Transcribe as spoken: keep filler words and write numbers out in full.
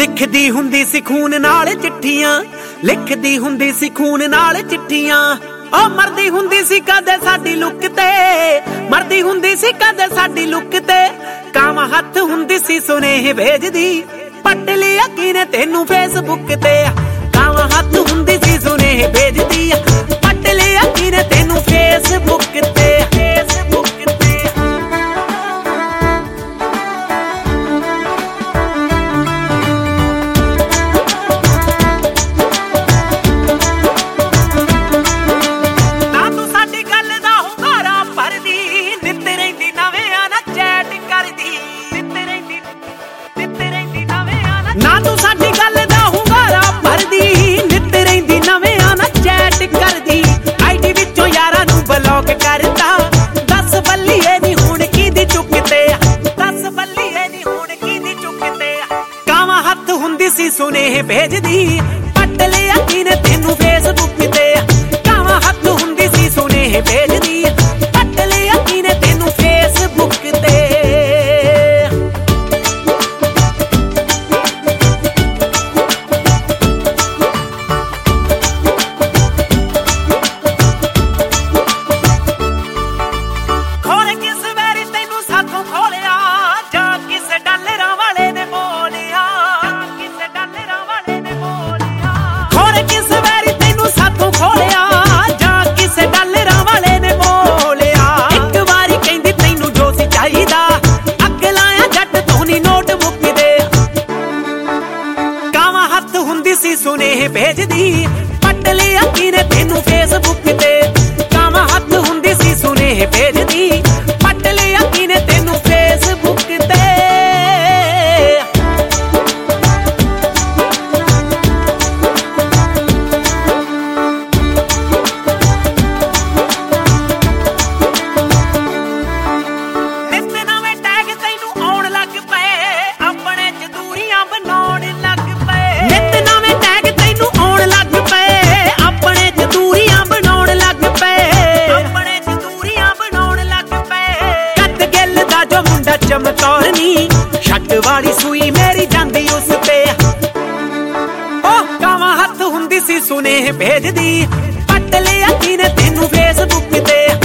ਲਿਖਦੀ ਹੁੰਦੀ ਸੀ ਖੂਨ ਨਾਲ ਚਿੱਠੀਆਂ, ਲਿਖਦੀ ਹੁੰਦੀ ਸੀ ਖੂਨ ਨਾਲ ਚਿੱਠੀਆਂ। ਉਹ ਮਰਦੀ ਹੁੰਦੀ ਸੀ ਕਦੇ ਸਾਡੀ ਲੁੱਕ ਤੇ, ਮਰਦੀ ਹੁੰਦੀ ਸੀ ਕਦੇ ਸਾਡੀ ਲੁੱਕ ਤੇ। ਕਾਮ ਹੱਥ ਹੁੰਦੀ ਸੀ ਸੁਨੇਹੇ ਭੇਜਦੀ, ਪੱਟ ਲਿਆ ਕਿਨੇ ਤੈਨੂੰ ਫੇਸਬੁੱਕ ਤੇ। ਕਾਮ ਹੱਥ ਹੁੰਦੀ ਸੀ ਸੁਨੇਹੇ ਭੇਜਦੀ, ਪੱਟ ਲਿਆ ਕਿਨੇ ਤੈਨੂੰ ਫੇਸਬੁੱਕ ਤੇ। ਫੇਸਬੁੱਕ ਤੇ ਨਾ ਤੂੰ ਸਾਡੀ ਗੱਲ ਦਾ ਹੁੰਗਾਰਾ ਭਰਦੀ, ਨਿੱਤ ਰਹਿੰਦੀ ਨਵਿਆਂ ਨਾਲ ਚੈਟ ਕਰਦੀ। ਆਈਡੀ ਵਿੱਚੋਂ ਯਾਰਾਂ ਨੂੰ ਬਲੌਕ ਕਰਤਾ, ਦਸ ਬੱਲੀਏ ਨੀ ਹੁਣ ਕਿਹਦੀ ਚੁੱਕ ਤੇ, ਦਸ ਬੱਲੀਏ ਨੀ ਹੁਣ ਕਿਹਦੀ ਚੁੱਕ ਤੇ। ਕਾਵਾਂ ਹੱਥ ਹੁੰਦੀ ਸੀ ਸੁਨੇਹੇ ਭੇਜਦੀ, ਪੱਟ ਲਿਆ ਕਿਨੇ ਤੈਨੂੰ ਫੇਸਬੁੱਕ ਤੇ। ਕਾਵਾਂ ਹੱਥ ਹੁੰਦੀ ਸੀ ਸੁਨੇਹੇ ਭੇਜਦੀ, ਪੱਟ ਲਿਆ ਕਿਨੇ ਤੈਨੂੰ ਫੇਸਬੁੱਕ ਤੇ। ਸੁਨੇਹੇ ਭੇਜਦੀ, ਪੱਟ ਲਿਆ ਕਿਨੇ ਤੈਨੂੰ ਫੇਸਬੁੱਕ ਤੇ। ਕਾਵਾਂ ਹੱਥ ਹੁੰਦੀ ਸੀ ਸੁਨੇਹੇ ਭੇਜਦੀ, ਪੱਟ ਲਿਆ ਕਿਨੇ ਤੈਨੂੰ ਫੇਸਬੁੱਕ ਤੇ। ਨਿੱਤ ਨਵੇਂ ਟੈਗ ਤੈਨੂੰ ਆਉਣ ਲੱਗ ਪਏ, ਆਪਣੇ ਚ ਦੂਰੀਆਂ ਬਣਾਉਣ ਲੱਗ ਪਏ। ਨਿੱਤ ਨਵੇਂ ਟੈਗ ਤੈਨੂੰ ਆਉਣ ਲੱਗ ਪਏ, ਆਪਣੇ ਚ ਦੂਰੀਆਂ ਬਣਾਉਣ ਲੱਗ ਪਏ, ਆਪਣੇ ਚ ਦੂਰੀਆਂ ਬਣਾਉਣ ਲੱਗ ਪਏ। ਕੱਦ ਗਿੱਲ ਦਾ ਜੋ ਮੁੰਡਾ ਚਮਕੌਰ ਨੀ, ਛੱਟ ਵਾਲੀ ਸੂਈ ਮੇਰੀ ਜਾਂਦੀ ਉਸ ਤੇ। ਉਹ ਕਾਵਾਂ ਹੱਥ ਹੁੰਦੀ ਸੀ ਸੁਨੇਹੇ ਭੇਜਦੀ, ਪੱਟ ਲਿਆ ਕਿਨੇ ਤੈਨੂੰ ਫੇਸਬੁੱਕ ਤੇ।